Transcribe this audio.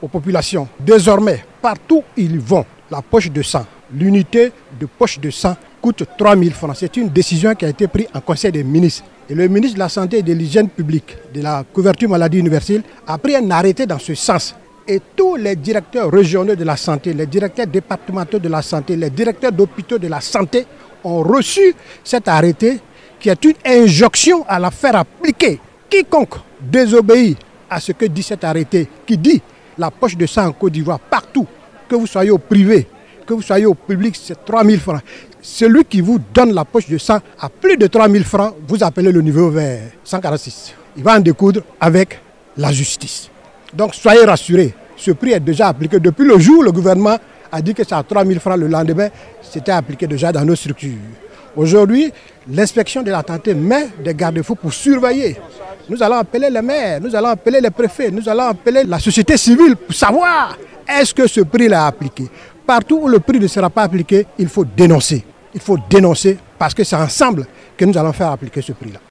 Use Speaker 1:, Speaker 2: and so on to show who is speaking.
Speaker 1: aux populations. Désormais, partout où ils vont, la poche de sang, l'unité de poche de sang coûte 3 000 francs. C'est une décision qui a été prise en Conseil des ministres. Et le ministre de la Santé et de l'Hygiène publique, de la couverture maladie universelle, a pris un arrêté dans ce sens. Et tous les directeurs régionaux de la santé, les directeurs départementaux de la santé, les directeurs d'hôpitaux de la santé ont reçu cet arrêté qui est une injonction à la faire appliquer. Quiconque désobéit à ce que dit cet arrêté, qui dit la poche de sang en Côte d'Ivoire, partout, que vous soyez au privé, que vous soyez au public, c'est 3 000 francs. Celui qui vous donne la poche de sang à plus de 3 000 francs, vous appelez le niveau vert 146. Il va en découdre avec la justice. Donc soyez rassurés, ce prix est déjà appliqué. Depuis le jour où le gouvernement a dit que c'est à 3 000 francs, le lendemain, c'était appliqué déjà dans nos structures. Aujourd'hui, l'inspection de la santé met des garde-fous pour surveiller. Nous allons appeler les maires, nous allons appeler les préfets, nous allons appeler la société civile pour savoir est-ce que ce prix-là est appliqué. Partout où le prix ne sera pas appliqué, il faut dénoncer. Il faut dénoncer parce que c'est ensemble que nous allons faire appliquer ce prix-là.